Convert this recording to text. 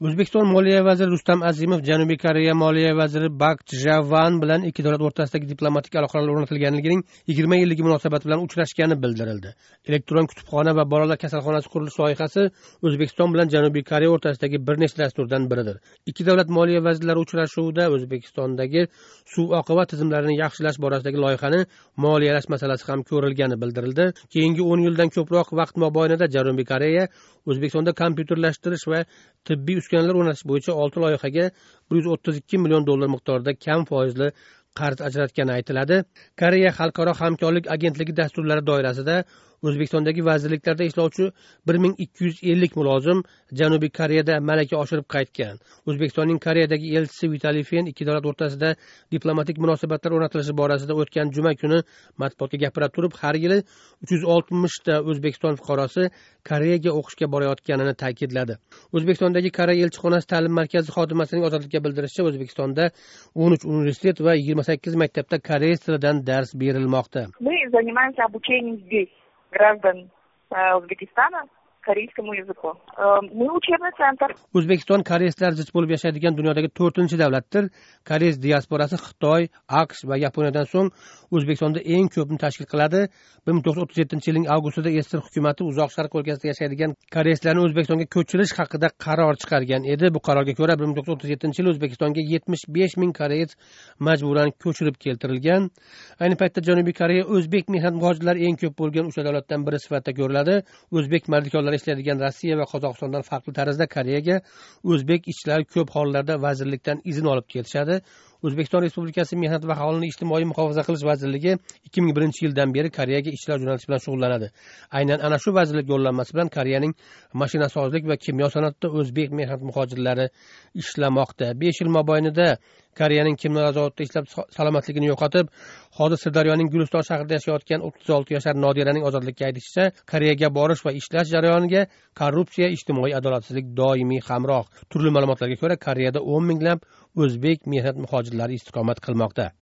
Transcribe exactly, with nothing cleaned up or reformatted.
O'zbekiston Moliya vaziri Rustam Azimov Janubiy Koreya Moliya vaziri Bak Javan bilan ikki davlat o'rtasidagi diplomatik aloqalar o'rnatilganligining yigirma yilligi munosabati bilan uchrashgani bildirildi. Elektron kutubxona va bolalar kasalxonasi qurilish loyihasi O'zbekiston bilan Janubiy Koreya o'rtasidagi bir nechta dasturdan biridir. Ikki davlat moliya vazirlari uchrashuvida O'zbekistondagi suv oqova tizimlarini yaxshilash borasidagi loyihani moliyalash masalasi ham ko'rilgani bildirildi. Keyingi o'n yildan ko'proq vaqt mobaynida Janubiy Koreya O'zbekistonda kompyuterlashtirish va tibbiy uskunalar o'rnatish bo'yicha olti loyihaga bir yuz o'ttiz ikki million dollar miqdorida kam foizli qarz ajratgani aytiladi. Koreya Xalqaro hamkorlik agentligi dasturlari doirasida O'zbekistondagi vazirliklarda ishlovchi bir ming ikki yuz ellik mulozim Janubiy Koreyada malaka oshirib qaytgan. O'zbekistonning Koreyadagi elchisi Vitaliy Fen ikki davlat o'rtasida diplomatik munosabatlar o'rnatilishi borasida o'tgan juma kuni matbuotga gapira turib, har yili uch yuz oltmish ta O'zbekiston fuqarosi Koreyaga o'qishga borayotganini ta'kidladi. O'zbekistondagi Koreya elchixonasi ta'lim markazi xodimasining ozodlikka bildirishicha, O'zbekistonda o'n uch universitet va yigirma sakkiz maktabda koreys tilidan dars berilmoqda. Мы занимаемся обучением здесь граждан O'zbekistona koreyskому языку. Мы учебный центр. O'zbekiston koreyslar zich bo'lib yashaydigan dunyodagi to'rtinchi davlatdir. Koreys diasporasi Xitoy, AQSh va Yaponiyadan so'ng O'zbekistonda eng ko'pni tashkil qiladi. bir ming to'qqiz yuz o'ttiz yettinchi yilning avgustida Esir hukumati Uzoq Sharq o'lkasida yashaydigan koreyslarni O'zbekistonga ko'chirish haqida qaror chiqargan edi. Bu qarorga ko'ra bir ming to'qqiz yuz o'ttiz yettinchi yil O'zbekistonga yetmish besh ming koreys majburan ko'chirib keltirilgan. Ayni paytda Janubiy Koreya o'zbek mehnat muhojirlari eng ko'p bo'lgan uchta davlatdan biri sifatida ko'riladi. O'zbek mardikorlar ishlaydigan Rossiya va Qozog'istondan farqli tarzda Koreyaga o'zbek ishchilar ko'p hollarda vazirlikdan izn olib kelishadi. O'zbekiston Respublikasi Mehnat va aholini ijtimoiy muhofaza qilish vazirligi ikki ming birinchi yildan beri Koreyaga ishchilar jo'natish bilan shug'ullanadi. Aynan ana shu vazirlik yo'llanmasi bilan Koreyaning mashinasozlik va kimyo sanoatida o'zbek mehnat muhojirlari ishlamoqda. besh yil mobaynida Koreyaning kimyo zavodida ishlab salomatligini yo'qotib, hozir Sirdaryoning Guliston shahrida yashayotgan o'ttiz olti yashar Nodiraning ozodlikka aytishicha, Koreyaga borish va ishlash jarayoniga korrupsiya, ijtimoiy adolatsizlik doimiy hamroh. Turli ma'lumotlarga ko'ra, Koreyada o'n minglab o'zbek mehnat muhojirlari istiqomat qilmoqda.